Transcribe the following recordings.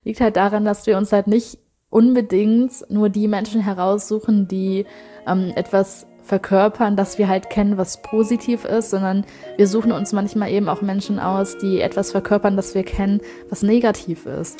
Liegt halt daran, dass wir uns halt nicht unbedingt nur die Menschen heraussuchen, die etwas verkörpern, das wir halt kennen, was positiv ist, sondern wir suchen uns manchmal eben auch Menschen aus, die etwas verkörpern, das wir kennen, was negativ ist.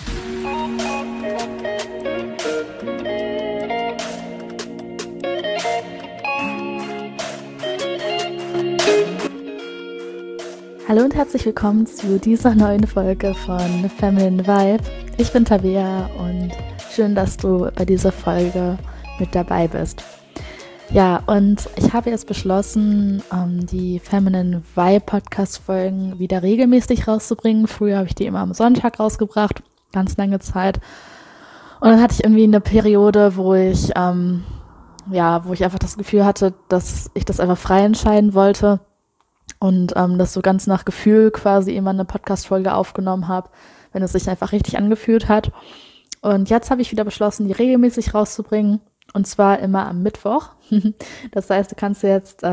Hallo und herzlich willkommen zu dieser neuen Folge von Feminine Vibe. Ich bin Tabea und schön, dass du bei dieser Folge mit dabei bist. Ja, und ich habe jetzt beschlossen, die Feminine Vibe Podcast-Folgen wieder regelmäßig rauszubringen. Früher habe ich die immer am Sonntag rausgebracht, ganz lange Zeit. Und dann hatte ich irgendwie eine Periode, wo ich einfach das Gefühl hatte, dass ich das einfach frei entscheiden wollte. Und das so ganz nach Gefühl quasi immer eine Podcast-Folge aufgenommen habe, wenn es sich einfach richtig angefühlt hat. Und jetzt habe ich wieder beschlossen, die regelmäßig rauszubringen. Und zwar immer am Mittwoch. Das heißt, du kannst jetzt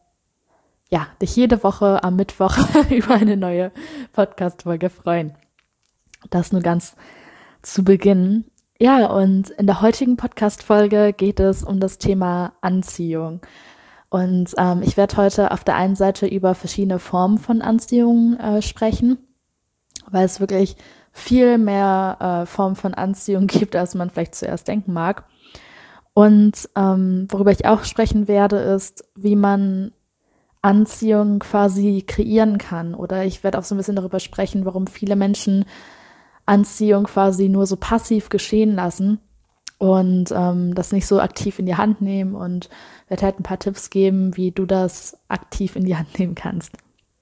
dich jede Woche am Mittwoch über eine neue Podcast-Folge freuen. Das nur ganz zu Beginn. Ja, und in der heutigen Podcast-Folge geht es um das Thema Anziehung. Und ich werde heute auf der einen Seite über verschiedene Formen von Anziehung sprechen, weil es wirklich viel mehr Formen von Anziehung gibt, als man vielleicht zuerst denken mag. Und worüber ich auch sprechen werde, ist, wie man Anziehung quasi kreieren kann. Oder ich werde auch so ein bisschen darüber sprechen, warum viele Menschen Anziehung quasi nur so passiv geschehen lassen und das nicht so aktiv in die Hand nehmen, und werde halt ein paar Tipps geben, wie du das aktiv in die Hand nehmen kannst.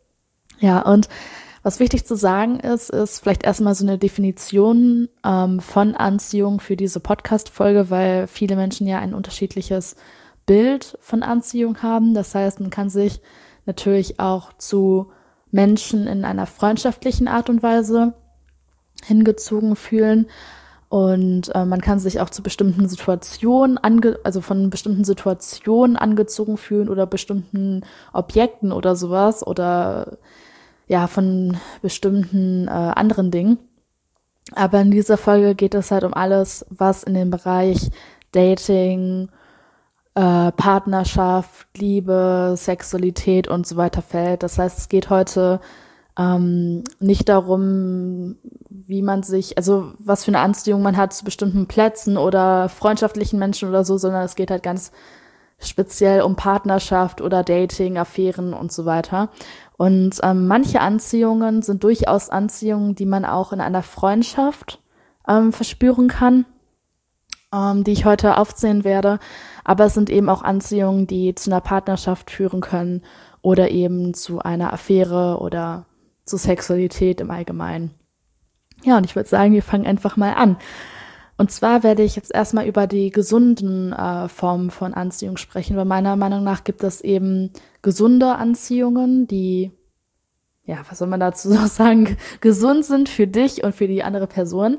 Ja, und was wichtig zu sagen ist vielleicht erstmal so eine Definition von Anziehung für diese Podcast-Folge, weil viele Menschen ja ein unterschiedliches Bild von Anziehung haben. Das heißt, man kann sich natürlich auch zu Menschen in einer freundschaftlichen Art und Weise hingezogen fühlen. Und man kann sich auch zu bestimmten Situationen, von bestimmten Situationen angezogen fühlen oder bestimmten Objekten oder sowas oder ja, von bestimmten anderen Dingen. Aber in dieser Folge geht es halt um alles, was in den Bereich Dating, Partnerschaft, Liebe, Sexualität und so weiter fällt. Das heißt, es geht heute nicht darum, wie man sich, also was für eine Anziehung man hat zu bestimmten Plätzen oder freundschaftlichen Menschen oder so, sondern es geht halt ganz speziell um Partnerschaft oder Dating, Affären und so weiter. Und manche Anziehungen sind durchaus Anziehungen, die man auch in einer Freundschaft verspüren kann, die ich heute aufzählen werde. Aber es sind eben auch Anziehungen, die zu einer Partnerschaft führen können oder eben zu einer Affäre oder zu Sexualität im Allgemeinen. Ja, und ich würde sagen, wir fangen einfach mal an. Und zwar werde ich jetzt erstmal über die gesunden Formen von Anziehung sprechen, weil meiner Meinung nach gibt es eben gesunde Anziehungen, die, ja, was soll man dazu so sagen, gesund sind für dich und für die andere Person.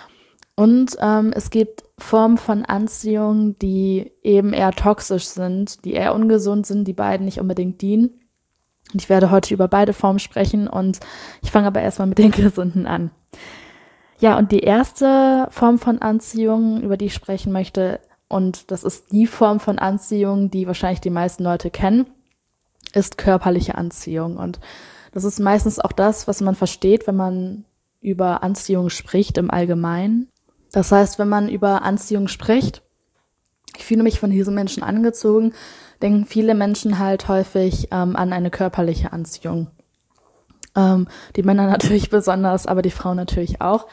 Und es gibt Formen von Anziehung, die eben eher toxisch sind, die eher ungesund sind, die beiden nicht unbedingt dienen. Und ich werde heute über beide Formen sprechen, und ich fange aber erstmal mit den gesunden an. Ja, und die erste Form von Anziehung, über die ich sprechen möchte, und das ist die Form von Anziehung, die wahrscheinlich die meisten Leute kennen, ist körperliche Anziehung. Und das ist meistens auch das, was man versteht, wenn man über Anziehung spricht im Allgemeinen. Das heißt, wenn man über Anziehung spricht, ich fühle mich von diesen Menschen angezogen, denken viele Menschen halt häufig an eine körperliche Anziehung. Die Männer natürlich besonders, aber die Frauen natürlich auch.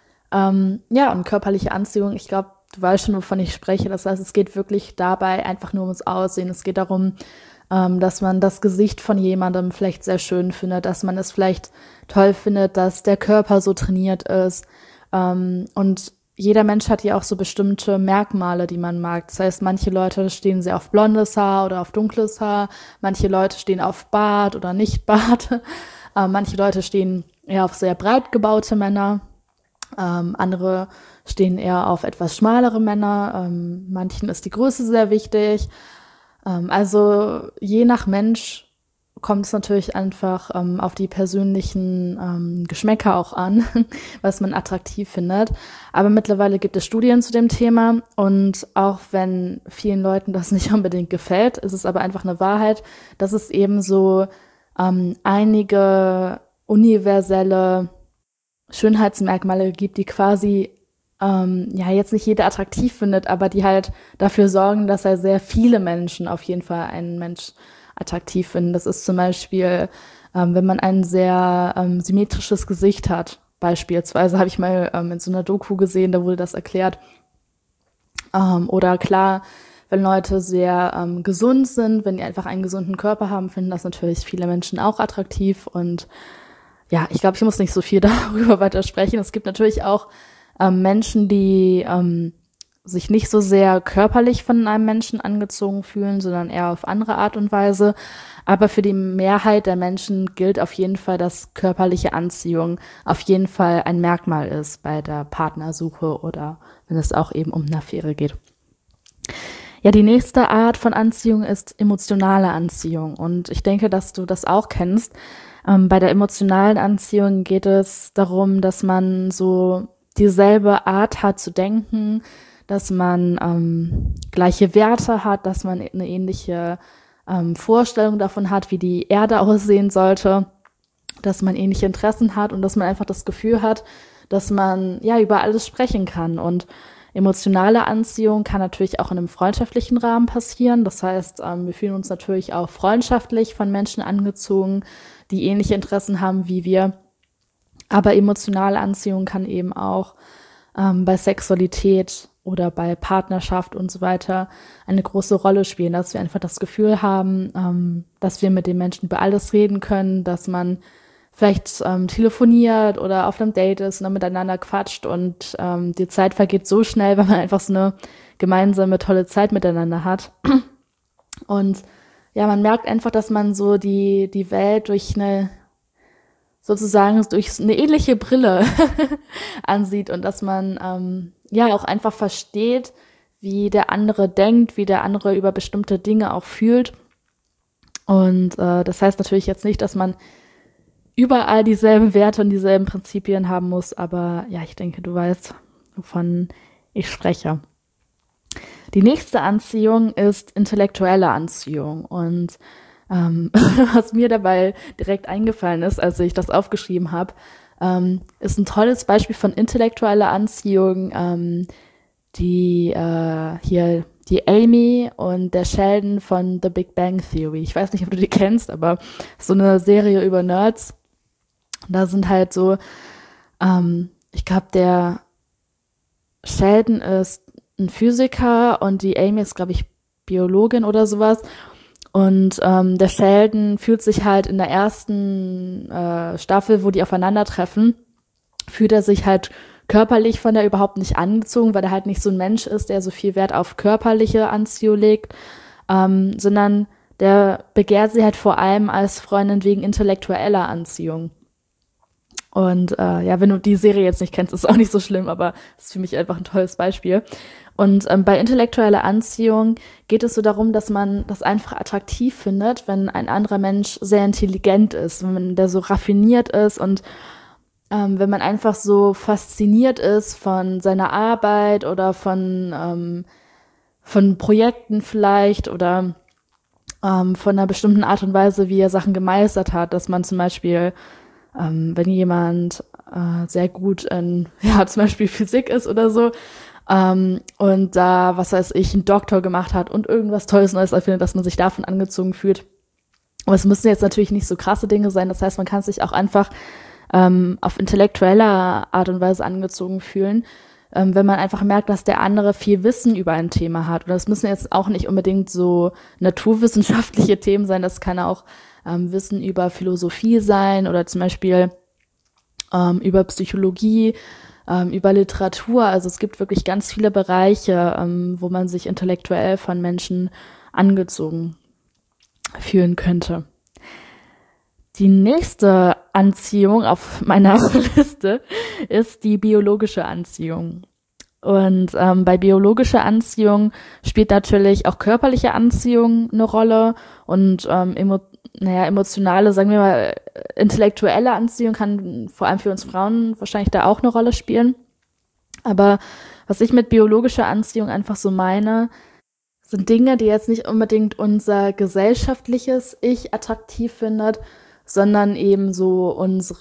Und körperliche Anziehung, ich glaube, du weißt schon, wovon ich spreche. Das heißt, es geht wirklich dabei einfach nur ums Aussehen. Es geht darum, dass man das Gesicht von jemandem vielleicht sehr schön findet, dass man es vielleicht toll findet, dass der Körper so trainiert ist. Und jeder Mensch hat ja auch so bestimmte Merkmale, die man mag. Das heißt, manche Leute stehen sehr auf blondes Haar oder auf dunkles Haar. Manche Leute stehen auf Bart oder nicht Bart. Manche Leute stehen eher auf sehr breit gebaute Männer. Andere stehen eher auf etwas schmalere Männer. Manchen ist die Größe sehr wichtig. Also je nach Mensch kommt es natürlich einfach auf die persönlichen Geschmäcker auch an, was man attraktiv findet. Aber mittlerweile gibt es Studien zu dem Thema und auch wenn vielen Leuten das nicht unbedingt gefällt, ist es aber einfach eine Wahrheit, dass es eben so einige universelle Schönheitsmerkmale gibt, die quasi ja jetzt nicht jeder attraktiv findet, aber die halt dafür sorgen, dass er sehr viele Menschen auf jeden Fall einen Mensch attraktiv finden. Das ist zum Beispiel, wenn man ein sehr symmetrisches Gesicht hat. Beispielsweise habe ich mal in so einer Doku gesehen, da wurde das erklärt. Oder klar, wenn Leute sehr gesund sind, wenn die einfach einen gesunden Körper haben, finden das natürlich viele Menschen auch attraktiv. Und ja, ich glaube, ich muss nicht so viel darüber weiter sprechen. Es gibt natürlich auch Menschen, die sich nicht so sehr körperlich von einem Menschen angezogen fühlen, sondern eher auf andere Art und Weise. Aber für die Mehrheit der Menschen gilt auf jeden Fall, dass körperliche Anziehung auf jeden Fall ein Merkmal ist bei der Partnersuche oder wenn es auch eben um eine Affäre geht. Ja, die nächste Art von Anziehung ist emotionale Anziehung. Und ich denke, dass du das auch kennst. Bei der emotionalen Anziehung geht es darum, dass man so dieselbe Art hat zu denken, dass man gleiche Werte hat, dass man eine ähnliche Vorstellung davon hat, wie die Erde aussehen sollte, dass man ähnliche Interessen hat und dass man einfach das Gefühl hat, dass man ja über alles sprechen kann. Und emotionale Anziehung kann natürlich auch in einem freundschaftlichen Rahmen passieren. Das heißt, wir fühlen uns natürlich auch freundschaftlich von Menschen angezogen, die ähnliche Interessen haben wie wir. Aber emotionale Anziehung kann eben auch bei Sexualität oder bei Partnerschaft und so weiter eine große Rolle spielen, dass wir einfach das Gefühl haben, dass wir mit den Menschen über alles reden können, dass man vielleicht telefoniert oder auf einem Date ist und dann miteinander quatscht und die Zeit vergeht so schnell, weil man einfach so eine gemeinsame, tolle Zeit miteinander hat. Und ja, man merkt einfach, dass man so die Welt durch eine ähnliche Brille ansieht und dass man ja auch einfach versteht, wie der andere denkt, wie der andere über bestimmte Dinge auch fühlt. Und das heißt natürlich jetzt nicht, dass man überall dieselben Werte und dieselben Prinzipien haben muss, aber ja, ich denke, du weißt, wovon ich spreche. Die nächste Anziehung ist intellektuelle Anziehung und was mir dabei direkt eingefallen ist, als ich das aufgeschrieben habe, ist ein tolles Beispiel von intellektueller Anziehung, die Amy und der Sheldon von The Big Bang Theory. Ich weiß nicht, ob du die kennst, aber so eine Serie über Nerds. Da sind halt so, ich glaube, der Sheldon ist ein Physiker und die Amy ist, glaube ich, Biologin oder sowas. Und der Sheldon fühlt sich halt in der ersten Staffel, wo die aufeinandertreffen, fühlt er sich halt körperlich von der überhaupt nicht angezogen, weil er halt nicht so ein Mensch ist, der so viel Wert auf körperliche Anziehung legt, sondern der begehrt sie halt vor allem als Freundin wegen intellektueller Anziehung. Und ja, wenn du die Serie jetzt nicht kennst, ist auch nicht so schlimm, aber das ist für mich einfach ein tolles Beispiel. Und bei intellektueller Anziehung geht es so darum, dass man das einfach attraktiv findet, wenn ein anderer Mensch sehr intelligent ist, wenn der so raffiniert ist und wenn man einfach so fasziniert ist von seiner Arbeit oder von Projekten vielleicht oder von einer bestimmten Art und Weise, wie er Sachen gemeistert hat, dass man zum Beispiel wenn jemand sehr gut in, ja, zum Beispiel Physik ist oder so, und da, was weiß ich, einen Doktor gemacht hat und irgendwas Tolles Neues erfindet, dass man sich davon angezogen fühlt. Aber es müssen jetzt natürlich nicht so krasse Dinge sein. Das heißt, man kann sich auch einfach auf intellektueller Art und Weise angezogen fühlen, wenn man einfach merkt, dass der andere viel Wissen über ein Thema hat. Und das müssen jetzt auch nicht unbedingt so naturwissenschaftliche Themen sein. Das kann auch Wissen über Philosophie sein oder zum Beispiel über Psychologie, über Literatur. Also es gibt wirklich ganz viele Bereiche, wo man sich intellektuell von Menschen angezogen fühlen könnte. Die nächste Anziehung auf meiner Liste ist die biologische Anziehung. Und bei biologischer Anziehung spielt natürlich auch körperliche Anziehung eine Rolle und emotionale, sagen wir mal, intellektuelle Anziehung kann vor allem für uns Frauen wahrscheinlich da auch eine Rolle spielen. Aber was ich mit biologischer Anziehung einfach so meine, sind Dinge, die jetzt nicht unbedingt unser gesellschaftliches Ich attraktiv findet, sondern eben so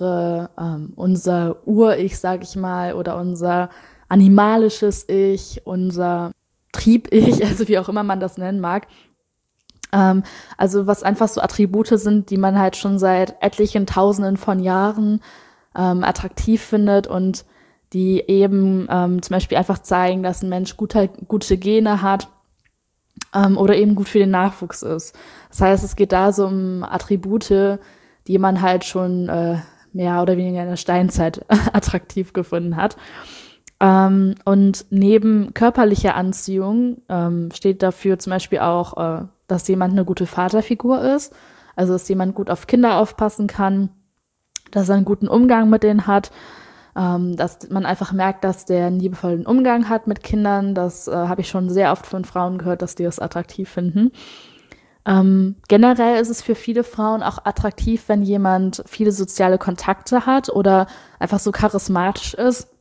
unser Ur-Ich, sag ich mal, oder unser animalisches Ich, unser Trieb-Ich, also wie auch immer man das nennen mag. Also was einfach so Attribute sind, die man halt schon seit etlichen Tausenden von Jahren attraktiv findet und die eben zum Beispiel einfach zeigen, dass ein Mensch gute Gene hat oder eben gut für den Nachwuchs ist. Das heißt, es geht da so um Attribute, die man halt schon mehr oder weniger in der Steinzeit attraktiv gefunden hat. Und neben körperlicher Anziehung steht dafür zum Beispiel auch, dass jemand eine gute Vaterfigur ist, also dass jemand gut auf Kinder aufpassen kann, dass er einen guten Umgang mit denen hat, dass man einfach merkt, dass der einen liebevollen Umgang hat mit Kindern. Das habe ich schon sehr oft von Frauen gehört, dass die das attraktiv finden. Generell ist es für viele Frauen auch attraktiv, wenn jemand viele soziale Kontakte hat oder einfach so charismatisch ist,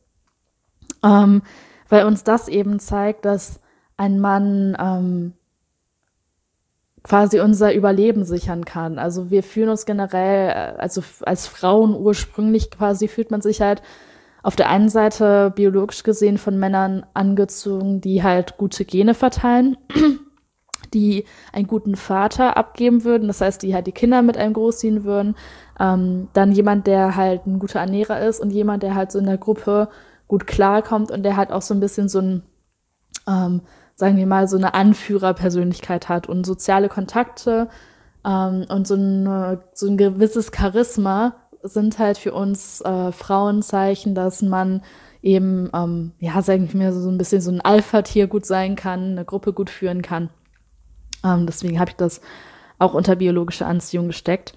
weil uns das eben zeigt, dass ein Mann quasi unser Überleben sichern kann. Also wir fühlen uns generell, also als Frauen ursprünglich quasi fühlt man sich halt auf der einen Seite biologisch gesehen von Männern angezogen, die halt gute Gene verteilen, die einen guten Vater abgeben würden, das heißt, die halt die Kinder mit einem großziehen würden, dann jemand, der halt ein guter Ernährer ist und jemand, der halt so in der Gruppe gut klarkommt und der halt auch so ein bisschen so ein, sagen wir mal, so eine Anführerpersönlichkeit hat und soziale Kontakte und so ein gewisses Charisma sind halt für uns Frauenzeichen, dass man eben, sagen wir so ein bisschen so ein Alpha-Tier gut sein kann, eine Gruppe gut führen kann. Deswegen habe ich das auch unter biologische Anziehung gesteckt.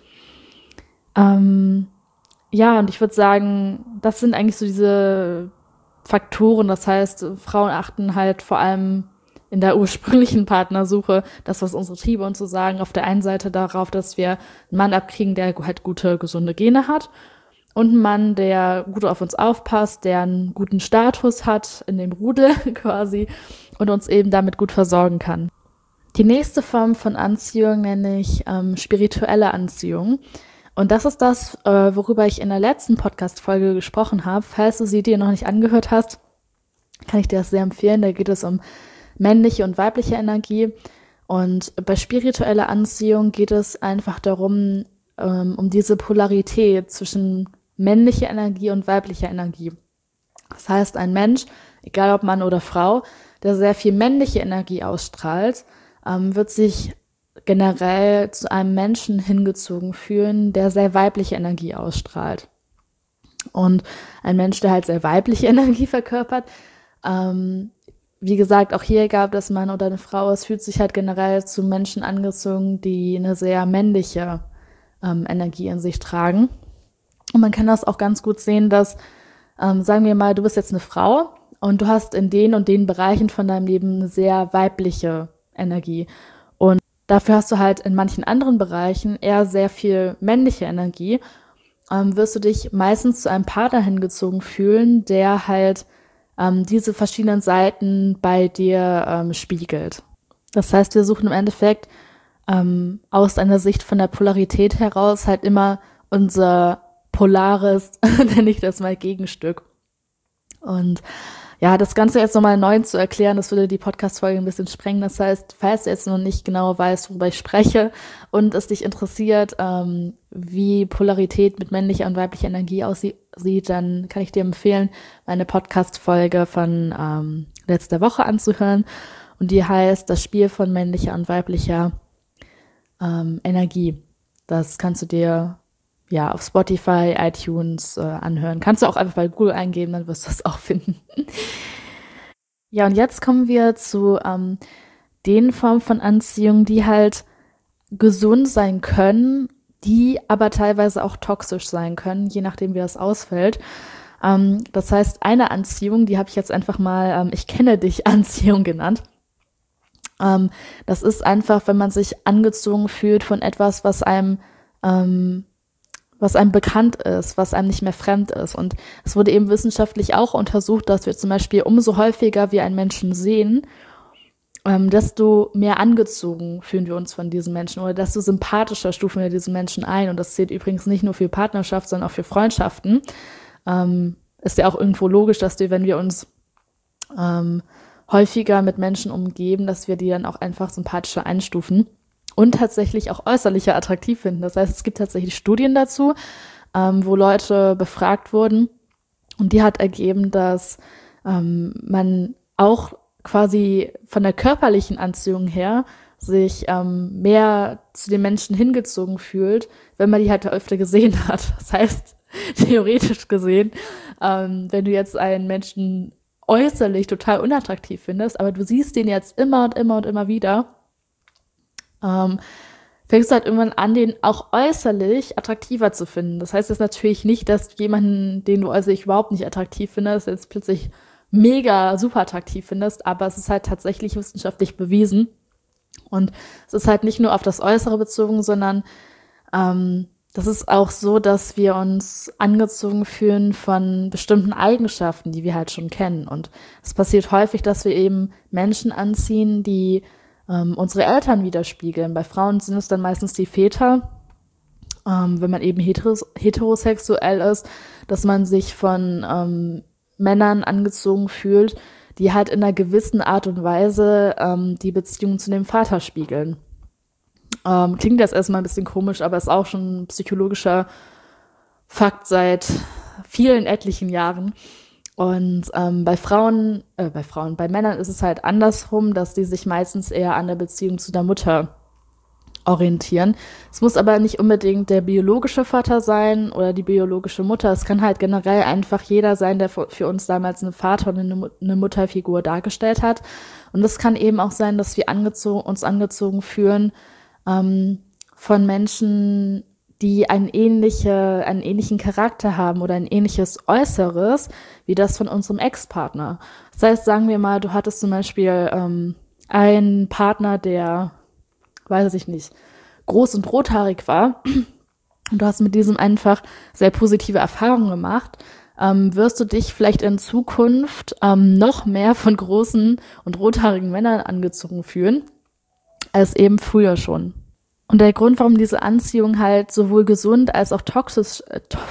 Und ich würde sagen, das sind eigentlich so diese Faktoren. Das heißt, Frauen achten halt vor allem in der ursprünglichen Partnersuche, das, was unsere Triebe uns so sagen, auf der einen Seite darauf, dass wir einen Mann abkriegen, der halt gute, gesunde Gene hat und einen Mann, der gut auf uns aufpasst, der einen guten Status hat in dem Rudel quasi und uns eben damit gut versorgen kann. Die nächste Form von Anziehung nenne ich spirituelle Anziehung. Und das ist das, worüber ich in der letzten Podcast-Folge gesprochen habe. Falls du sie dir noch nicht angehört hast, kann ich dir das sehr empfehlen. Da geht es um männliche und weibliche Energie. Und bei spiritueller Anziehung geht es einfach darum, um diese Polarität zwischen männlicher Energie und weiblicher Energie. Das heißt, ein Mensch, egal ob Mann oder Frau, der sehr viel männliche Energie ausstrahlt, wird sich generell zu einem Menschen hingezogen fühlen, der sehr weibliche Energie ausstrahlt. Und ein Mensch, der halt sehr weibliche Energie verkörpert, wie gesagt, auch hier egal ob das Mann oder eine Frau ist, fühlt sich halt generell zu Menschen angezogen, die eine sehr männliche Energie in sich tragen. Und man kann das auch ganz gut sehen, dass, sagen wir mal, du bist jetzt eine Frau und du hast in den und den Bereichen von deinem Leben eine sehr weibliche Energie. Und dafür hast du halt in manchen anderen Bereichen eher sehr viel männliche Energie, wirst du dich meistens zu einem Partner hingezogen fühlen, der halt diese verschiedenen Seiten bei dir spiegelt. Das heißt, wir suchen im Endeffekt aus einer Sicht von der Polarität heraus halt immer unser polares, nenne ich das mal, Gegenstück. Und ja, das Ganze jetzt nochmal neu zu erklären, das würde die Podcast-Folge ein bisschen sprengen. Das heißt, falls du jetzt noch nicht genau weißt, worüber ich spreche und es dich interessiert, wie Polarität mit männlicher und weiblicher Energie aussieht, dann kann ich dir empfehlen, meine Podcast-Folge von letzter Woche anzuhören. Und die heißt Das Spiel von männlicher und weiblicher Energie. Das kannst du dir auf Spotify, iTunes anhören. Kannst du auch einfach bei Google eingeben, dann wirst du das auch finden. Ja, und jetzt kommen wir zu den Formen von Anziehung, die halt gesund sein können, die aber teilweise auch toxisch sein können, je nachdem, wie das ausfällt. Das heißt, eine Anziehung, die habe ich jetzt einfach mal Ich kenne dich Anziehung genannt. Das ist einfach, wenn man sich angezogen fühlt von etwas, was einem bekannt ist, was einem nicht mehr fremd ist. Und es wurde eben wissenschaftlich auch untersucht, dass wir zum Beispiel umso häufiger wir einen Menschen sehen, desto mehr angezogen fühlen wir uns von diesen Menschen oder desto sympathischer stufen wir diesen Menschen ein. Und das zählt übrigens nicht nur für Partnerschaft, sondern auch für Freundschaften. Ist ja auch irgendwo logisch, dass wir, wenn wir uns häufiger mit Menschen umgeben, dass wir die dann auch einfach sympathischer einstufen und tatsächlich auch äußerlicher attraktiv finden. Das heißt, es gibt tatsächlich Studien dazu, wo Leute befragt wurden und die hat ergeben, dass man auch quasi von der körperlichen Anziehung her sich mehr zu den Menschen hingezogen fühlt, wenn man die halt öfter gesehen hat. Das heißt, theoretisch gesehen, wenn du jetzt einen Menschen äußerlich total unattraktiv findest, aber du siehst den jetzt immer und immer und immer wieder, fängst du halt irgendwann an, den auch äußerlich attraktiver zu finden. Das heißt jetzt natürlich nicht, dass du jemanden, den du äußerlich überhaupt nicht attraktiv findest, jetzt plötzlich mega super attraktiv findest, aber es ist halt tatsächlich wissenschaftlich bewiesen. Und es ist halt nicht nur auf das Äußere bezogen, sondern das ist auch so, dass wir uns angezogen fühlen von bestimmten Eigenschaften, die wir halt schon kennen. Und es passiert häufig, dass wir eben Menschen anziehen, die unsere Eltern widerspiegeln. Bei Frauen sind es dann meistens die Väter, wenn man eben heterosexuell ist, dass man sich von Männern angezogen fühlt, die halt in einer gewissen Art und Weise die Beziehung zu dem Vater spiegeln. Klingt jetzt erstmal ein bisschen komisch, aber ist auch schon ein psychologischer Fakt seit vielen etlichen Jahren. Und bei Männern ist es halt andersrum, dass die sich meistens eher an der Beziehung zu der Mutter orientieren. Es muss aber nicht unbedingt der biologische Vater sein oder die biologische Mutter. Es kann halt generell einfach jeder sein, der für uns damals einen Vater und eine Mutterfigur dargestellt hat. Und es kann eben auch sein, dass wir uns angezogen fühlen von Menschen, die einen ähnlichen Charakter haben oder ein ähnliches Äußeres wie das von unserem Ex-Partner. Das heißt, sagen wir mal, du hattest zum Beispiel einen Partner, der, weiß ich nicht, groß und rothaarig war und du hast mit diesem einfach sehr positive Erfahrungen gemacht, wirst du dich vielleicht in Zukunft noch mehr von großen und rothaarigen Männern angezogen fühlen, als eben früher schon. Und der Grund, warum diese Anziehung halt sowohl gesund als auch toxisch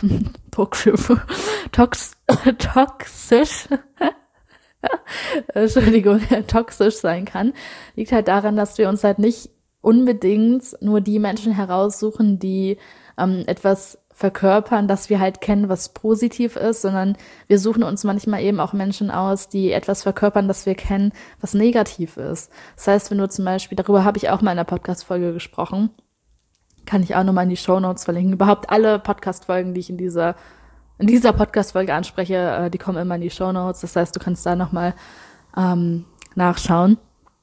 toxisch sein kann, liegt halt daran, dass wir uns halt nicht unbedingt nur die Menschen heraussuchen, die etwas verkörpern, das wir halt kennen, was positiv ist, sondern wir suchen uns manchmal eben auch Menschen aus, die etwas verkörpern, das wir kennen, was negativ ist. Das heißt, wenn du zum Beispiel, darüber habe ich auch mal in einer Podcast-Folge gesprochen, kann ich auch nochmal in die Shownotes verlinken. Überhaupt alle Podcast-Folgen, die ich in dieser Podcast-Folge anspreche, die kommen immer in die Shownotes. Das heißt, du kannst da nochmal nachschauen.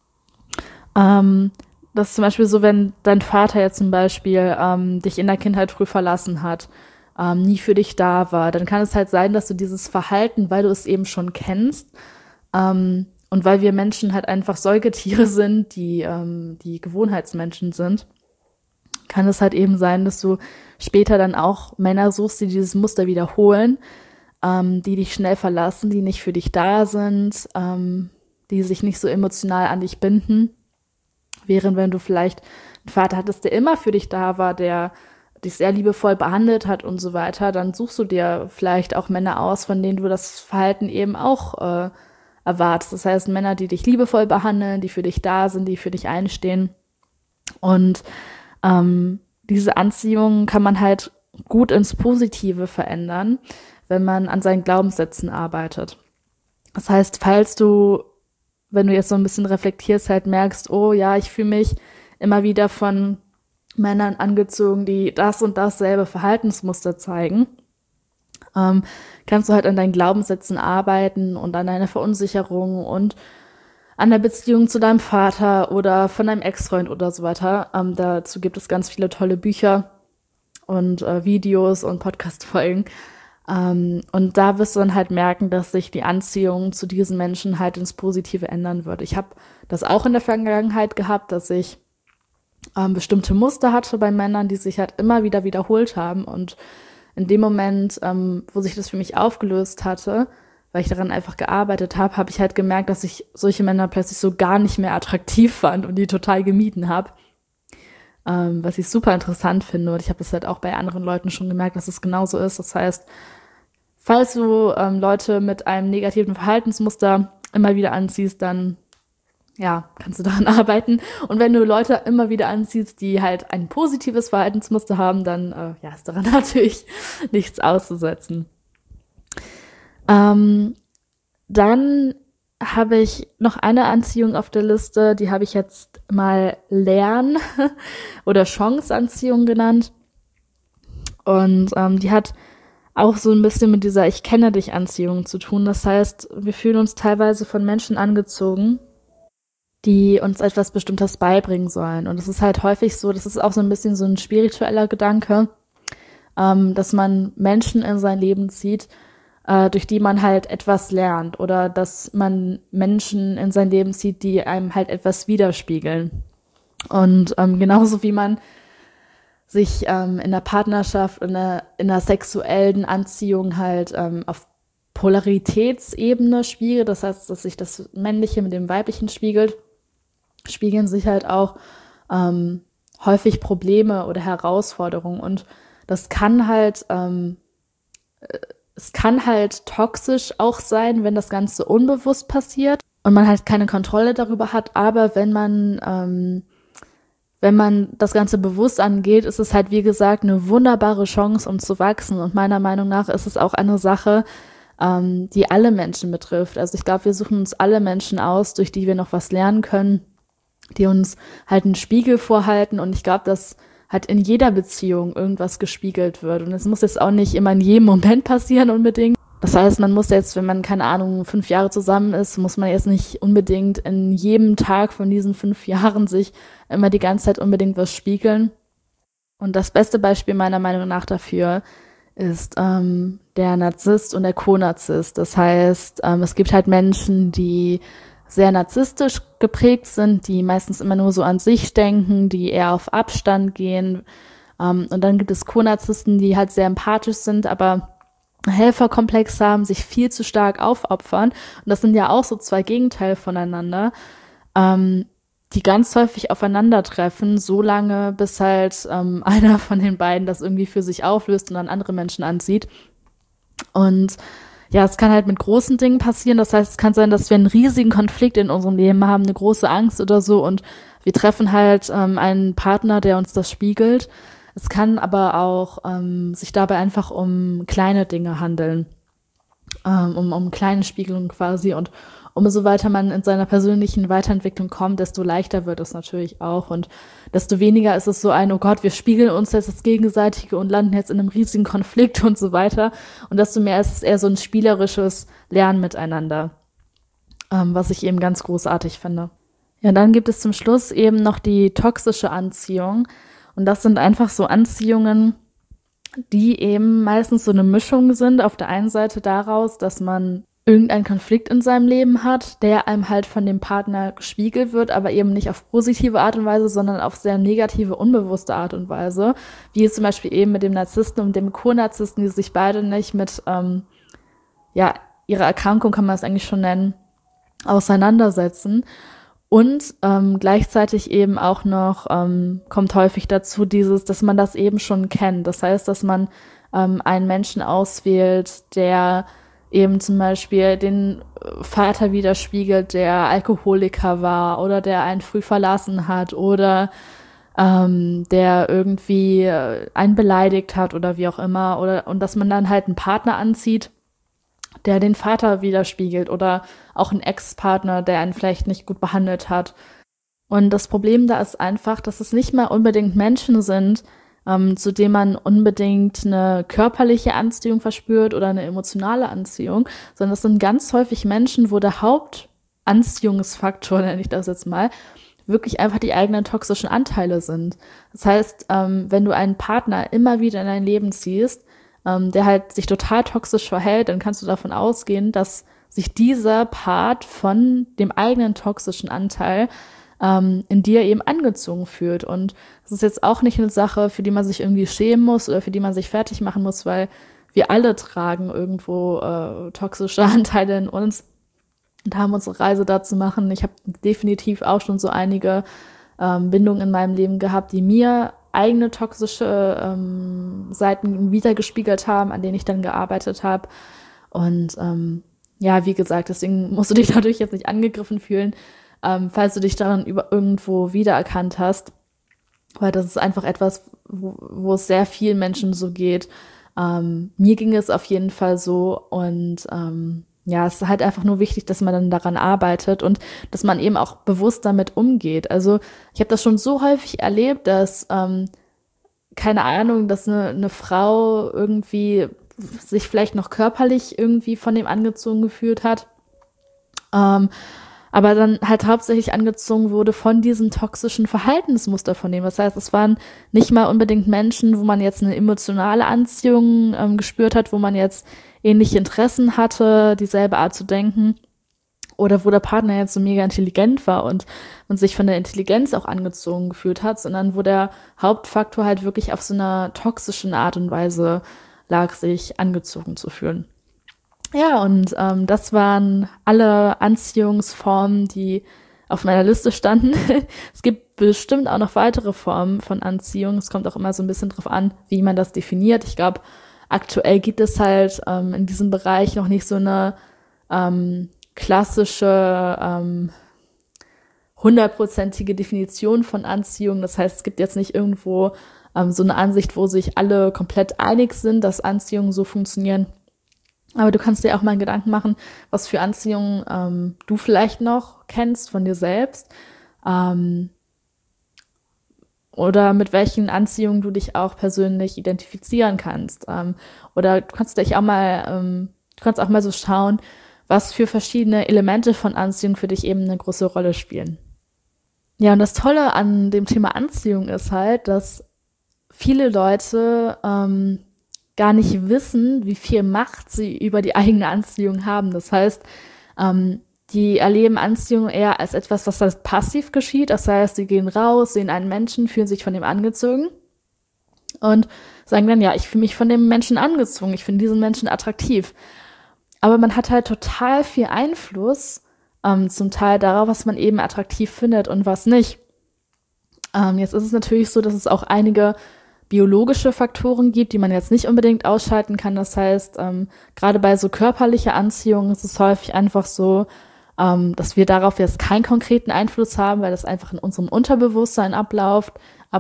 Das ist zum Beispiel so, wenn dein Vater jetzt zum Beispiel dich in der Kindheit früh verlassen hat, nie für dich da war, dann kann es halt sein, dass du dieses Verhalten, weil du es eben schon kennst und weil wir Menschen halt einfach Säugetiere sind, die Gewohnheitsmenschen sind, kann es halt eben sein, dass du später dann auch Männer suchst, die dieses Muster wiederholen, die dich schnell verlassen, die nicht für dich da sind, die sich nicht so emotional an dich binden. Während wenn du vielleicht einen Vater hattest, der immer für dich da war, der dich sehr liebevoll behandelt hat und so weiter, dann suchst du dir vielleicht auch Männer aus, von denen du das Verhalten eben auch erwartest. Das heißt, Männer, die dich liebevoll behandeln, die für dich da sind, die für dich einstehen. Und diese Anziehung kann man halt gut ins Positive verändern, wenn man an seinen Glaubenssätzen arbeitet. Das heißt, wenn du jetzt so ein bisschen reflektierst, halt merkst, oh ja, ich fühle mich immer wieder von Männern angezogen, die das und dasselbe Verhaltensmuster zeigen, kannst du halt an deinen Glaubenssätzen arbeiten und an deiner Verunsicherung und an der Beziehung zu deinem Vater oder von deinem Ex-Freund oder so weiter. Dazu gibt es ganz viele tolle Bücher und Videos und Podcast-Folgen. Und da wirst du dann halt merken, dass sich die Anziehung zu diesen Menschen halt ins Positive ändern wird. Ich habe das auch in der Vergangenheit gehabt, dass ich bestimmte Muster hatte bei Männern, die sich halt immer wieder wiederholt haben. Und in dem Moment, wo sich das für mich aufgelöst hatte, weil ich daran einfach gearbeitet habe, habe ich halt gemerkt, dass ich solche Männer plötzlich so gar nicht mehr attraktiv fand und die total gemieden habe. Was ich super interessant finde. Und ich habe das halt auch bei anderen Leuten schon gemerkt, dass es genauso ist. Das heißt, falls du Leute mit einem negativen Verhaltensmuster immer wieder anziehst, dann ja, kannst du daran arbeiten. Und wenn du Leute immer wieder anziehst, die halt ein positives Verhaltensmuster haben, dann ja, ist daran natürlich nichts auszusetzen. Dann habe ich noch eine Anziehung auf der Liste, die habe ich jetzt mal Lern- oder Chance-Anziehung genannt. Und die hat auch so ein bisschen mit dieser Ich kenne dich Anziehung zu tun. Das heißt, wir fühlen uns teilweise von Menschen angezogen, die uns etwas Bestimmtes beibringen sollen. Und es ist halt häufig so, das ist auch so ein bisschen so ein spiritueller Gedanke, dass man Menschen in sein Leben zieht, durch die man halt etwas lernt, oder dass man Menschen in sein Leben zieht, die einem halt etwas widerspiegeln. Und genauso wie man sich in der Partnerschaft, in der sexuellen Anziehung halt auf Polaritätsebene spiegelt, das heißt, dass sich das Männliche mit dem Weiblichen spiegelt, spiegeln sich halt auch häufig Probleme oder Herausforderungen. Und das kann halt es kann halt toxisch auch sein, wenn das Ganze unbewusst passiert und man halt keine Kontrolle darüber hat. Aber wenn man das Ganze bewusst angeht, ist es halt, wie gesagt, eine wunderbare Chance, um zu wachsen. Und meiner Meinung nach ist es auch eine Sache, die alle Menschen betrifft. Also ich glaube, wir suchen uns alle Menschen aus, durch die wir noch was lernen können, die uns halt einen Spiegel vorhalten. Und ich glaube, dass halt in jeder Beziehung irgendwas gespiegelt wird. Und es muss jetzt auch nicht immer in jedem Moment passieren unbedingt. Das heißt, man muss jetzt, wenn man, keine Ahnung, 5 Jahre zusammen ist, muss man jetzt nicht unbedingt in jedem Tag von diesen 5 Jahren sich immer die ganze Zeit unbedingt was spiegeln. Und das beste Beispiel meiner Meinung nach dafür ist der Narzisst und der Co-Narzisst. Das heißt, es gibt halt Menschen, die sehr narzisstisch geprägt sind, die meistens immer nur so an sich denken, die eher auf Abstand gehen. Und dann gibt es Co-Narzissten, die halt sehr empathisch sind, aber Helferkomplex haben, sich viel zu stark aufopfern. Und das sind ja auch so zwei Gegenteile voneinander, die ganz häufig aufeinandertreffen, so lange, bis halt einer von den beiden das irgendwie für sich auflöst und dann andere Menschen anzieht. Und ja, es kann halt mit großen Dingen passieren. Das heißt, es kann sein, dass wir einen riesigen Konflikt in unserem Leben haben, eine große Angst oder so, und wir treffen halt einen Partner, der uns das spiegelt. Es kann aber auch sich dabei einfach um kleine Dinge handeln, um kleine Spiegelungen quasi. Und umso weiter man in seiner persönlichen Weiterentwicklung kommt, desto leichter wird es natürlich auch. Und desto weniger ist es so ein, oh Gott, wir spiegeln uns jetzt das Gegenseitige und landen jetzt in einem riesigen Konflikt und so weiter. Und desto mehr ist es eher so ein spielerisches Lernen miteinander, was ich eben ganz großartig finde. Ja, dann gibt es zum Schluss eben noch die toxische Anziehung. Und das sind einfach so Anziehungen, die eben meistens so eine Mischung sind. Auf der einen Seite daraus, dass man irgendeinen Konflikt in seinem Leben hat, der einem halt von dem Partner gespiegelt wird, aber eben nicht auf positive Art und Weise, sondern auf sehr negative, unbewusste Art und Weise. Wie es zum Beispiel eben mit dem Narzissten und dem Co-Narzissten, die sich beide nicht mit ihrer Erkrankung, kann man es eigentlich schon nennen, auseinandersetzen. Und gleichzeitig eben auch noch kommt häufig dazu dass man das eben schon kennt. Das heißt, dass man einen Menschen auswählt, der eben zum Beispiel den Vater widerspiegelt, der Alkoholiker war oder der einen früh verlassen hat oder der irgendwie einen beleidigt hat oder wie auch immer. Und dass man dann halt einen Partner anzieht, der den Vater widerspiegelt, oder auch einen Ex-Partner, der einen vielleicht nicht gut behandelt hat. Und das Problem da ist einfach, dass es nicht mal unbedingt Menschen sind, zu denen man unbedingt eine körperliche Anziehung verspürt oder eine emotionale Anziehung, sondern es sind ganz häufig Menschen, wo der Hauptanziehungsfaktor, nenne ich das jetzt mal, wirklich einfach die eigenen toxischen Anteile sind. Das heißt, wenn du einen Partner immer wieder in dein Leben ziehst, der halt sich total toxisch verhält, dann kannst du davon ausgehen, dass sich dieser Part von dem eigenen toxischen Anteil in dir eben angezogen fühlt. Und das ist jetzt auch nicht eine Sache, für die man sich irgendwie schämen muss oder für die man sich fertig machen muss, weil wir alle tragen irgendwo toxische Anteile in uns und haben unsere Reise da zu machen. Ich habe definitiv auch schon so einige Bindungen in meinem Leben gehabt, die mir eigene toxische Seiten wiedergespiegelt haben, an denen ich dann gearbeitet habe. Und ja, wie gesagt, deswegen musst du dich dadurch jetzt nicht angegriffen fühlen, falls du dich daran irgendwo wiedererkannt hast. Weil das ist einfach etwas, wo es sehr vielen Menschen so geht. Mir ging es auf jeden Fall so und ja, es ist halt einfach nur wichtig, dass man dann daran arbeitet und dass man eben auch bewusst damit umgeht. Also ich habe das schon so häufig erlebt, dass, keine Ahnung, dass eine Frau irgendwie sich vielleicht noch körperlich irgendwie von dem angezogen gefühlt hat, aber dann halt hauptsächlich angezogen wurde von diesem toxischen Verhaltensmuster von dem. Das heißt, es waren nicht mal unbedingt Menschen, wo man jetzt eine emotionale Anziehung gespürt hat, wo man jetzt ähnliche Interessen hatte, dieselbe Art zu denken oder wo der Partner jetzt so mega intelligent war und man sich von der Intelligenz auch angezogen gefühlt hat, sondern wo der Hauptfaktor halt wirklich auf so einer toxischen Art und Weise lag, sich angezogen zu fühlen. Ja, und das waren alle Anziehungsformen, die auf meiner Liste standen. Es gibt bestimmt auch noch weitere Formen von Anziehung. Es kommt auch immer so ein bisschen drauf an, wie man das definiert. Ich glaube, aktuell gibt es halt in diesem Bereich noch nicht so eine klassische 100%ige Definition von Anziehung. Das heißt, es gibt jetzt nicht irgendwo so eine Ansicht, wo sich alle komplett einig sind, dass Anziehungen so funktionieren. Aber du kannst dir auch mal einen Gedanken machen, was für Anziehungen du vielleicht noch kennst von dir selbst. Oder mit welchen Anziehungen du dich auch persönlich identifizieren kannst. Oder du kannst auch mal so schauen, was für verschiedene Elemente von Anziehung für dich eben eine große Rolle spielen. Ja, und das Tolle an dem Thema Anziehung ist halt, dass viele Leute gar nicht wissen, wie viel Macht sie über die eigene Anziehung haben. Das heißt, die erleben Anziehung eher als etwas, was halt passiv geschieht. Das heißt, sie gehen raus, sehen einen Menschen, fühlen sich von dem angezogen und sagen dann, ja, ich fühle mich von dem Menschen angezogen, ich finde diesen Menschen attraktiv. Aber man hat halt total viel Einfluss zum Teil darauf, was man eben attraktiv findet und was nicht. Jetzt ist es natürlich so, dass es auch einige biologische Faktoren gibt, die man jetzt nicht unbedingt ausschalten kann. Das heißt, gerade bei so körperlicher Anziehung ist es häufig einfach so, dass wir darauf jetzt keinen konkreten Einfluss haben, weil das einfach in unserem Unterbewusstsein abläuft.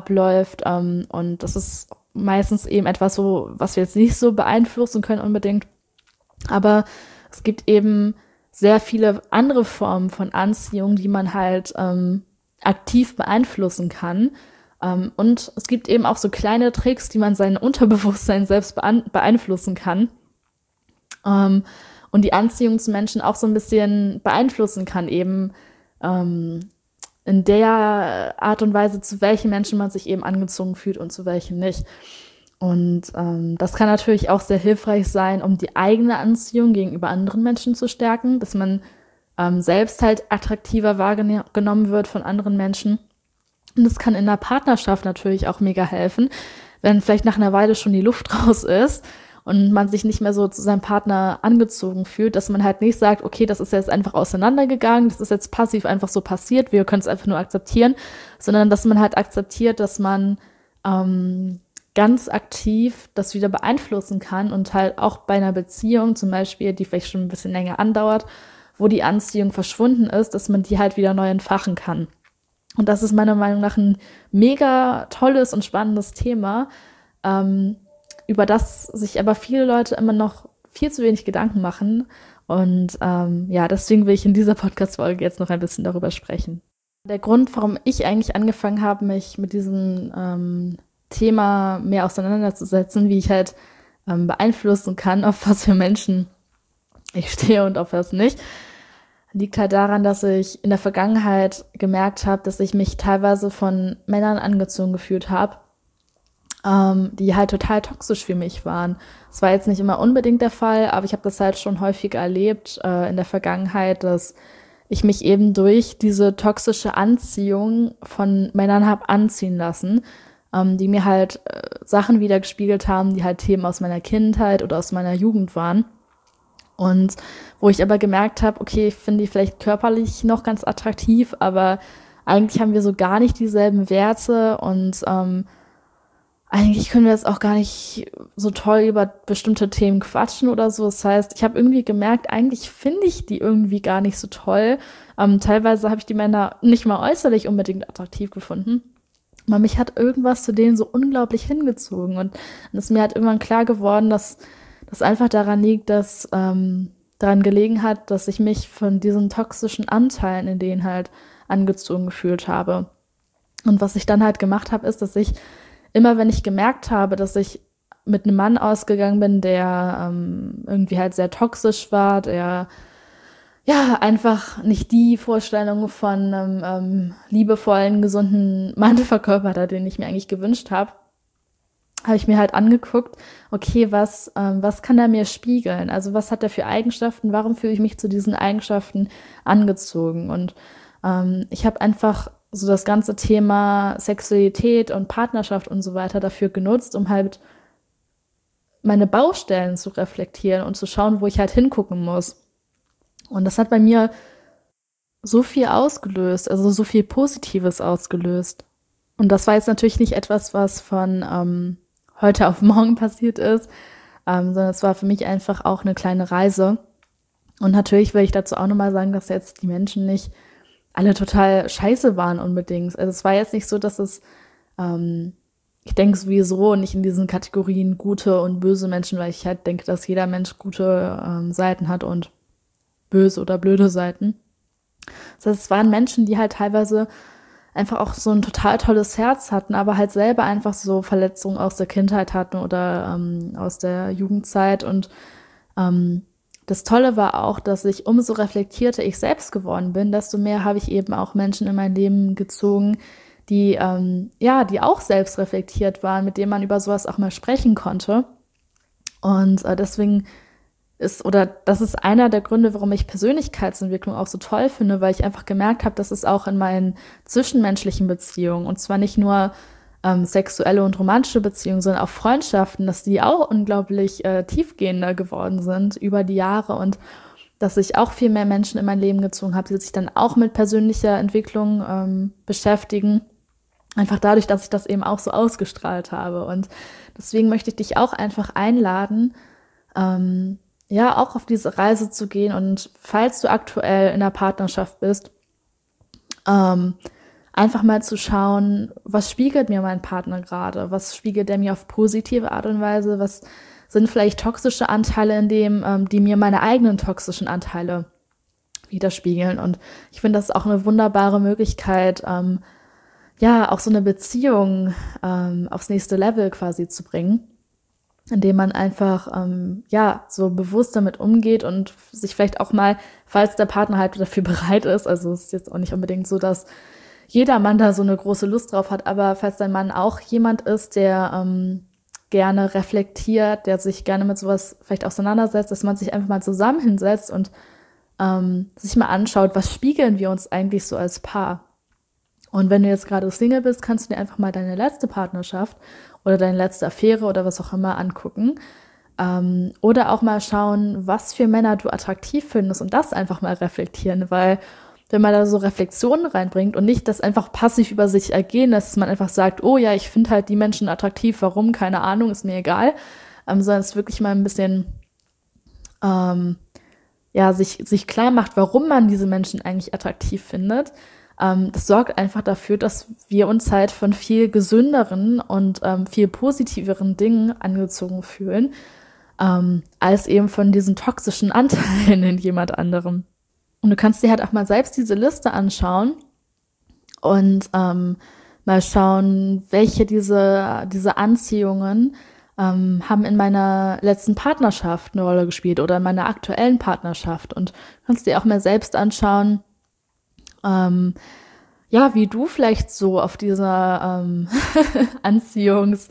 Und das ist meistens eben etwas, was wir jetzt nicht so beeinflussen können unbedingt. Aber es gibt eben sehr viele andere Formen von Anziehung, die man halt aktiv beeinflussen kann. Und es gibt eben auch so kleine Tricks, die man sein Unterbewusstsein selbst beeinflussen kann. Und die Anziehung zu Menschen auch so ein bisschen beeinflussen kann, eben in der Art und Weise, zu welchen Menschen man sich eben angezogen fühlt und zu welchen nicht. Und das kann natürlich auch sehr hilfreich sein, um die eigene Anziehung gegenüber anderen Menschen zu stärken, dass man selbst halt attraktiver wahrgenommen wird von anderen Menschen. Und das kann in der Partnerschaft natürlich auch mega helfen, wenn vielleicht nach einer Weile schon die Luft raus ist und man sich nicht mehr so zu seinem Partner angezogen fühlt, dass man halt nicht sagt, okay, das ist jetzt einfach auseinandergegangen, das ist jetzt passiv einfach so passiert, wir können es einfach nur akzeptieren, sondern dass man halt akzeptiert, dass man ganz aktiv das wieder beeinflussen kann und halt auch bei einer Beziehung zum Beispiel, die vielleicht schon ein bisschen länger andauert, wo die Anziehung verschwunden ist, dass man die halt wieder neu entfachen kann. Und das ist meiner Meinung nach ein mega tolles und spannendes Thema, über das sich aber viele Leute immer noch viel zu wenig Gedanken machen. Und ja, deswegen will ich in dieser Podcast-Folge jetzt noch ein bisschen darüber sprechen. Der Grund, warum ich eigentlich angefangen habe, mich mit diesem Thema mehr auseinanderzusetzen, wie ich halt beeinflussen kann, auf was für Menschen ich stehe und auf was nicht, liegt halt daran, dass ich in der Vergangenheit gemerkt habe, dass ich mich teilweise von Männern angezogen gefühlt habe, die halt total toxisch für mich waren. Das war jetzt nicht immer unbedingt der Fall, aber ich habe das halt schon häufiger erlebt in der Vergangenheit, dass ich mich eben durch diese toxische Anziehung von Männern habe anziehen lassen, die mir halt Sachen wiedergespiegelt haben, die halt Themen aus meiner Kindheit oder aus meiner Jugend waren. Und wo ich aber gemerkt habe, okay, ich finde die vielleicht körperlich noch ganz attraktiv, aber eigentlich haben wir so gar nicht dieselben Werte und eigentlich können wir jetzt auch gar nicht so toll über bestimmte Themen quatschen oder so. Das heißt, ich habe irgendwie gemerkt, eigentlich finde ich die irgendwie gar nicht so toll. Teilweise habe ich die Männer nicht mal äußerlich unbedingt attraktiv gefunden. Aber mich hat irgendwas zu denen so unglaublich hingezogen. Und es ist mir halt irgendwann klar geworden, dass das einfach daran liegt, dass daran gelegen hat, dass ich mich von diesen toxischen Anteilen in denen halt angezogen gefühlt habe. Und was ich dann halt gemacht habe, ist, dass ich immer, wenn ich gemerkt habe, dass ich mit einem Mann ausgegangen bin, der irgendwie halt sehr toxisch war, der ja einfach nicht die Vorstellung von einem liebevollen, gesunden Mann verkörpert hat, den ich mir eigentlich gewünscht habe, habe ich mir halt angeguckt, okay, was kann er mir spiegeln? Also was hat er für Eigenschaften? Warum fühle ich mich zu diesen Eigenschaften angezogen? Und ich habe einfach so das ganze Thema Sexualität und Partnerschaft und so weiter dafür genutzt, um halt meine Baustellen zu reflektieren und zu schauen, wo ich halt hingucken muss. Und das hat bei mir so viel ausgelöst, also so viel Positives ausgelöst. Und das war jetzt natürlich nicht etwas, was von heute auf morgen passiert ist, sondern es war für mich einfach auch eine kleine Reise. Und natürlich will ich dazu auch nochmal sagen, dass jetzt die Menschen nicht alle total scheiße waren unbedingt. Also es war jetzt nicht so, dass ich denke sowieso nicht in diesen Kategorien gute und böse Menschen, weil ich halt denke, dass jeder Mensch gute Seiten hat und böse oder blöde Seiten. Das heißt, es waren Menschen, die halt teilweise einfach auch so ein total tolles Herz hatten, aber halt selber einfach so Verletzungen aus der Kindheit hatten oder aus der Jugendzeit. Und das Tolle war auch, dass ich umso reflektierter ich selbst geworden bin, desto mehr habe ich eben auch Menschen in mein Leben gezogen, die die auch selbst reflektiert waren, mit denen man über sowas auch mal sprechen konnte. Und deswegen das ist einer der Gründe, warum ich Persönlichkeitsentwicklung auch so toll finde, weil ich einfach gemerkt habe, dass es auch in meinen zwischenmenschlichen Beziehungen, und zwar nicht nur sexuelle und romantische Beziehungen, sondern auch Freundschaften, dass die auch unglaublich tiefgehender geworden sind über die Jahre und dass ich auch viel mehr Menschen in mein Leben gezogen habe, die sich dann auch mit persönlicher Entwicklung beschäftigen. Einfach dadurch, dass ich das eben auch so ausgestrahlt habe. Und deswegen möchte ich dich auch einfach einladen, auch auf diese Reise zu gehen. Und falls du aktuell in einer Partnerschaft bist, einfach mal zu schauen, was spiegelt mir mein Partner gerade? Was spiegelt der mir auf positive Art und Weise? Was sind vielleicht toxische Anteile in dem, die mir meine eigenen toxischen Anteile widerspiegeln? Und ich finde, das ist auch eine wunderbare Möglichkeit, auch so eine Beziehung aufs nächste Level quasi zu bringen, indem man einfach so bewusst damit umgeht und sich vielleicht auch mal, falls der Partner halt dafür bereit ist, also es ist jetzt auch nicht unbedingt so, dass jeder Mann da so eine große Lust drauf hat, aber falls dein Mann auch jemand ist, der gerne reflektiert, der sich gerne mit sowas vielleicht auseinandersetzt, dass man sich einfach mal zusammen hinsetzt und sich mal anschaut, was spiegeln wir uns eigentlich so als Paar. Und wenn du jetzt gerade Single bist, kannst du dir einfach mal deine letzte Partnerschaft oder deine letzte Affäre oder was auch immer angucken. Oder auch mal schauen, was für Männer du attraktiv findest und das einfach mal reflektieren, weil wenn man da so Reflexionen reinbringt und nicht das einfach passiv über sich ergehen lässt, dass man einfach sagt, oh ja, ich finde halt die Menschen attraktiv, warum, keine Ahnung, ist mir egal, sondern es wirklich mal ein bisschen sich klar macht, warum man diese Menschen eigentlich attraktiv findet. Das sorgt einfach dafür, dass wir uns halt von viel gesünderen und viel positiveren Dingen angezogen fühlen, als eben von diesen toxischen Anteilen in jemand anderem. Und du kannst dir halt auch mal selbst diese Liste anschauen und mal schauen, welche diese Anziehungen haben in meiner letzten Partnerschaft eine Rolle gespielt oder in meiner aktuellen Partnerschaft. Und du kannst dir auch mal selbst anschauen, wie du vielleicht so auf dieser Anziehungsebene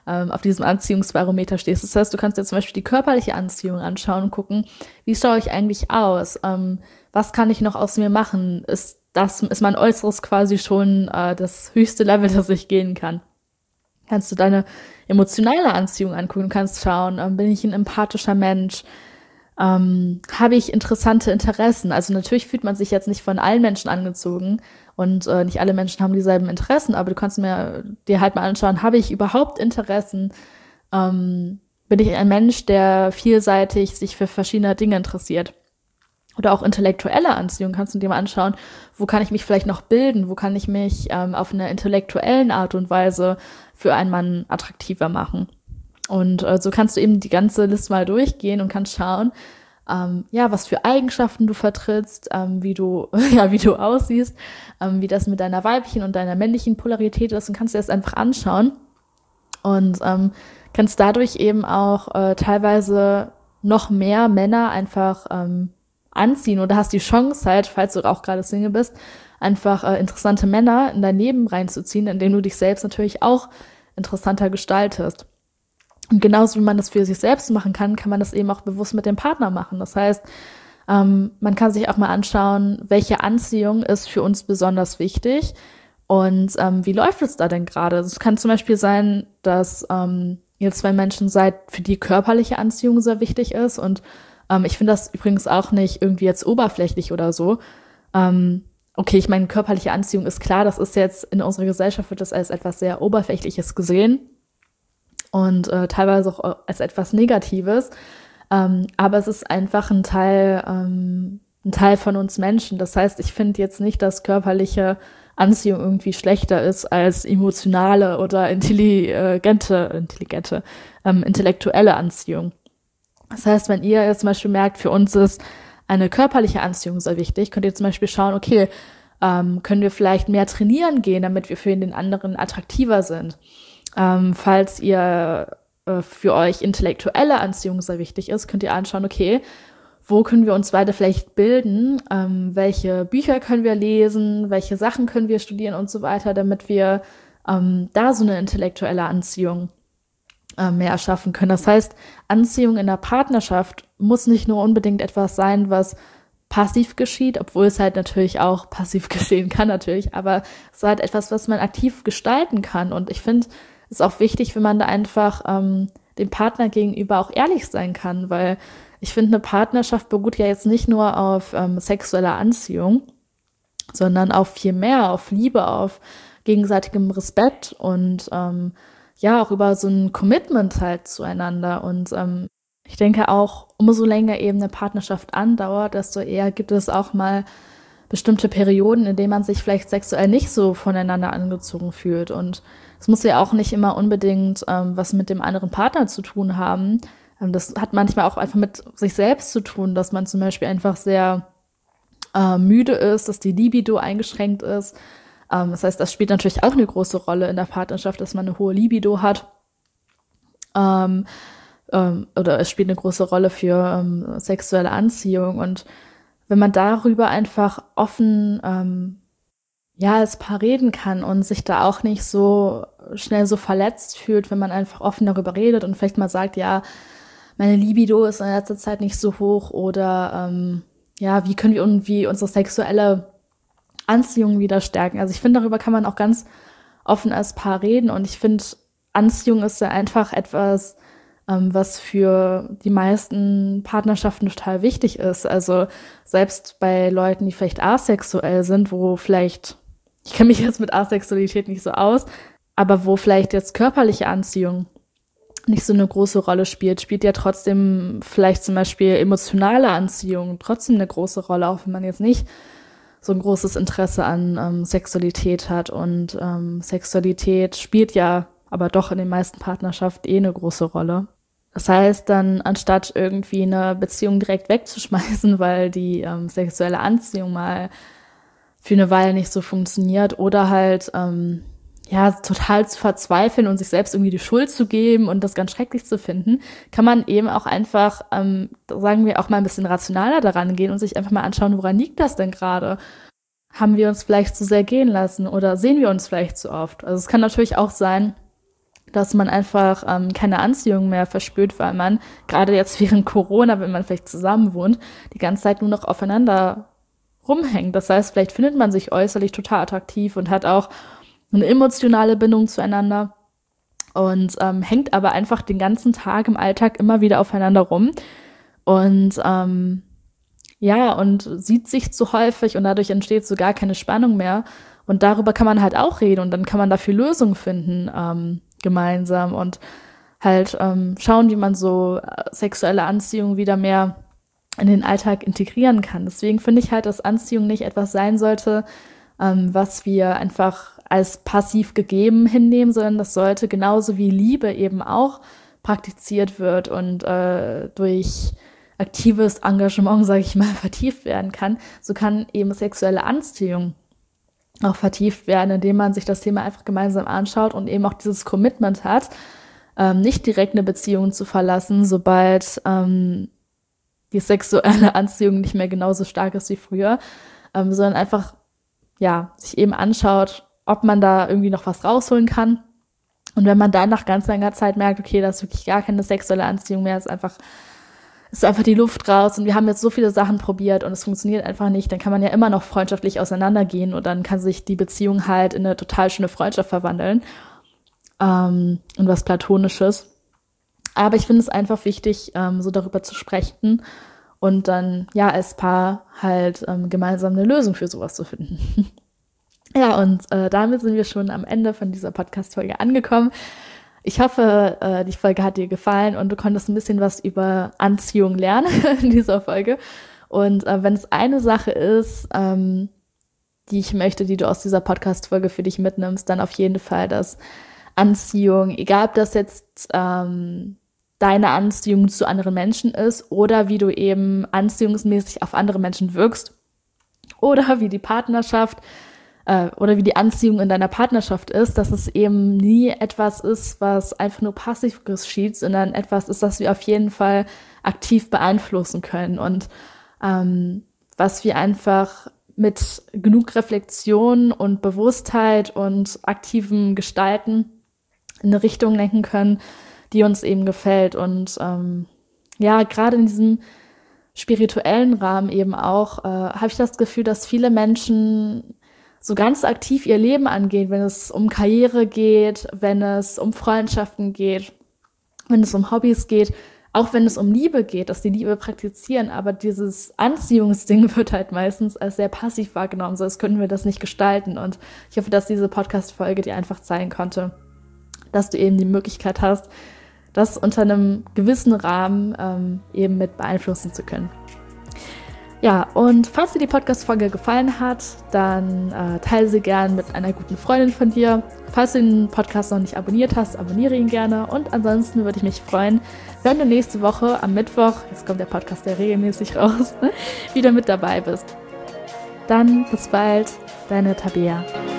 auf diesem Anziehungsbarometer stehst. Das heißt, du kannst dir zum Beispiel die körperliche Anziehung anschauen und gucken, wie schaue ich eigentlich aus? Was kann ich noch aus mir machen? Ist mein Äußeres quasi schon das höchste Level, das ich gehen kann? Kannst du deine emotionale Anziehung angucken, kannst schauen, bin ich ein empathischer Mensch? Habe ich interessante Interessen? Also natürlich fühlt man sich jetzt nicht von allen Menschen angezogen und nicht alle Menschen haben dieselben Interessen, aber du kannst dir halt mal anschauen, habe ich überhaupt Interessen? Bin ich ein Mensch, der vielseitig sich für verschiedene Dinge interessiert? Oder auch intellektuelle Anziehung kannst du dir mal anschauen, wo kann ich mich vielleicht noch bilden, wo kann ich mich auf eine intellektuellen Art und Weise für einen Mann attraktiver machen. Und so kannst du eben die ganze Liste mal durchgehen und kannst schauen, was für Eigenschaften du vertrittst, wie du aussiehst, wie das mit deiner weiblichen und deiner männlichen Polarität ist und kannst dir das einfach anschauen und kannst dadurch eben auch teilweise noch mehr Männer einfach anziehen oder hast die Chance halt, falls du auch gerade Single bist, einfach interessante Männer in dein Leben reinzuziehen, indem du dich selbst natürlich auch interessanter gestaltest. Und genauso wie man das für sich selbst machen kann, kann man das eben auch bewusst mit dem Partner machen. Das heißt, man kann sich auch mal anschauen, welche Anziehung ist für uns besonders wichtig und wie läuft es da denn gerade? Es kann zum Beispiel sein, dass ihr zwei Menschen seid, für die körperliche Anziehung sehr wichtig ist und ich finde das übrigens auch nicht irgendwie jetzt oberflächlich oder so. Okay, ich meine, körperliche Anziehung ist klar, das ist jetzt in unserer Gesellschaft wird das als etwas sehr Oberflächliches gesehen und teilweise auch als etwas Negatives. Aber es ist einfach ein Teil von uns Menschen. Das heißt, ich finde jetzt nicht, dass körperliche Anziehung irgendwie schlechter ist als emotionale oder intellektuelle Anziehung. Das heißt, wenn ihr jetzt zum Beispiel merkt, für uns ist eine körperliche Anziehung sehr wichtig, könnt ihr zum Beispiel schauen, okay, können wir vielleicht mehr trainieren gehen, damit wir für den anderen attraktiver sind. Falls ihr für euch intellektuelle Anziehung sehr wichtig ist, könnt ihr anschauen, okay, wo können wir uns beide vielleicht bilden, welche Bücher können wir lesen, welche Sachen können wir studieren und so weiter, damit wir da so eine intellektuelle Anziehung mehr erschaffen können. Das heißt, Anziehung in der Partnerschaft muss nicht nur unbedingt etwas sein, was passiv geschieht, obwohl es halt natürlich auch passiv geschehen kann natürlich, aber es ist halt etwas, was man aktiv gestalten kann. Und ich finde, es ist auch wichtig, wenn man da einfach dem Partner gegenüber auch ehrlich sein kann, weil ich finde, eine Partnerschaft beruht ja jetzt nicht nur auf sexueller Anziehung, sondern auf viel mehr, auf Liebe, auf gegenseitigem Respekt und auch über so ein Commitment halt zueinander. Und ich denke auch, umso länger eben eine Partnerschaft andauert, desto eher gibt es auch mal bestimmte Perioden, in denen man sich vielleicht sexuell nicht so voneinander angezogen fühlt. Und es muss ja auch nicht immer unbedingt was mit dem anderen Partner zu tun haben. Das hat manchmal auch einfach mit sich selbst zu tun, dass man zum Beispiel einfach sehr müde ist, dass die Libido eingeschränkt ist. Das heißt, das spielt natürlich auch eine große Rolle in der Partnerschaft, dass man eine hohe Libido hat. Oder es spielt eine große Rolle für sexuelle Anziehung. Und wenn man darüber einfach offen als Paar reden kann und sich da auch nicht so schnell so verletzt fühlt, wenn man einfach offen darüber redet und vielleicht mal sagt, ja, meine Libido ist in letzter Zeit nicht so hoch oder wie können wir irgendwie unsere sexuelle Anziehung wieder stärken. Also ich finde, darüber kann man auch ganz offen als Paar reden und ich finde, Anziehung ist ja einfach etwas, was für die meisten Partnerschaften total wichtig ist. Also selbst bei Leuten, die vielleicht asexuell sind, wo vielleicht, ich kenne mich jetzt mit Asexualität nicht so aus, aber wo vielleicht jetzt körperliche Anziehung nicht so eine große Rolle spielt ja trotzdem vielleicht zum Beispiel emotionale Anziehung trotzdem eine große Rolle, auch wenn man jetzt nicht so ein großes Interesse an Sexualität hat. Und Sexualität spielt ja aber doch in den meisten Partnerschaften eine große Rolle. Das heißt dann, anstatt irgendwie eine Beziehung direkt wegzuschmeißen, weil die sexuelle Anziehung mal für eine Weile nicht so funktioniert oder halt total zu verzweifeln und sich selbst irgendwie die Schuld zu geben und das ganz schrecklich zu finden, kann man eben auch einfach, sagen wir, auch mal ein bisschen rationaler daran gehen und sich einfach mal anschauen, woran liegt das denn gerade? Haben wir uns vielleicht zu sehr gehen lassen oder sehen wir uns vielleicht zu oft? Also es kann natürlich auch sein, dass man einfach keine Anziehung mehr verspürt, weil man gerade jetzt während Corona, wenn man vielleicht zusammen wohnt, die ganze Zeit nur noch aufeinander rumhängt. Das heißt, vielleicht findet man sich äußerlich total attraktiv und hat auch eine emotionale Bindung zueinander und hängt aber einfach den ganzen Tag im Alltag immer wieder aufeinander rum und und sieht sich zu häufig und dadurch entsteht so gar keine Spannung mehr. Und darüber kann man halt auch reden und dann kann man dafür Lösungen finden, gemeinsam und halt schauen, wie man so sexuelle Anziehung wieder mehr in den Alltag integrieren kann. Deswegen finde ich halt, dass Anziehung nicht etwas sein sollte, was wir einfach als passiv gegeben hinnehmen, sondern das sollte genauso wie Liebe eben auch praktiziert wird und durch aktives Engagement, sage ich mal, vertieft werden kann. So kann eben sexuelle Anziehung auch vertieft werden, indem man sich das Thema einfach gemeinsam anschaut und eben auch dieses Commitment hat, nicht direkt eine Beziehung zu verlassen, sobald die sexuelle Anziehung nicht mehr genauso stark ist wie früher, sondern einfach sich eben anschaut, ob man da irgendwie noch was rausholen kann. Und wenn man dann nach ganz langer Zeit merkt, okay, da ist wirklich gar keine sexuelle Anziehung mehr, ist einfach die Luft raus und wir haben jetzt so viele Sachen probiert und es funktioniert einfach nicht, dann kann man ja immer noch freundschaftlich auseinandergehen und dann kann sich die Beziehung halt in eine total schöne Freundschaft verwandeln und was Platonisches. Aber ich finde es einfach wichtig, so darüber zu sprechen und dann als Paar halt gemeinsam eine Lösung für sowas zu finden. Ja, und damit sind wir schon am Ende von dieser Podcast-Folge angekommen. Ich hoffe, die Folge hat dir gefallen und du konntest ein bisschen was über Anziehung lernen in dieser Folge. Und wenn es eine Sache ist, die ich möchte, die du aus dieser Podcast-Folge für dich mitnimmst, dann auf jeden Fall, dass Anziehung, egal ob das jetzt deine Anziehung zu anderen Menschen ist oder wie du eben anziehungsmäßig auf andere Menschen wirkst oder wie die Partnerschaft oder wie die Anziehung in deiner Partnerschaft ist, dass es eben nie etwas ist, was einfach nur passiv geschieht, sondern etwas ist, das wir auf jeden Fall aktiv beeinflussen können und was wir einfach mit genug Reflexion und Bewusstheit und aktivem Gestalten in eine Richtung lenken können, die uns eben gefällt. Und gerade in diesem spirituellen Rahmen eben auch habe ich das Gefühl, dass viele Menschen so ganz aktiv ihr Leben angehen, wenn es um Karriere geht, wenn es um Freundschaften geht, wenn es um Hobbys geht, auch wenn es um Liebe geht, dass die Liebe praktizieren, aber dieses Anziehungsding wird halt meistens als sehr passiv wahrgenommen, so als könnten wir das nicht gestalten und ich hoffe, dass diese Podcast-Folge dir einfach zeigen konnte, dass du eben die Möglichkeit hast, das unter einem gewissen Rahmen eben mit beeinflussen zu können. Ja, und falls dir die Podcast-Folge gefallen hat, dann teile sie gern mit einer guten Freundin von dir. Falls du den Podcast noch nicht abonniert hast, abonniere ihn gerne. Und ansonsten würde ich mich freuen, wenn du nächste Woche am Mittwoch, jetzt kommt der Podcast ja regelmäßig raus, wieder mit dabei bist. Dann bis bald, deine Tabea.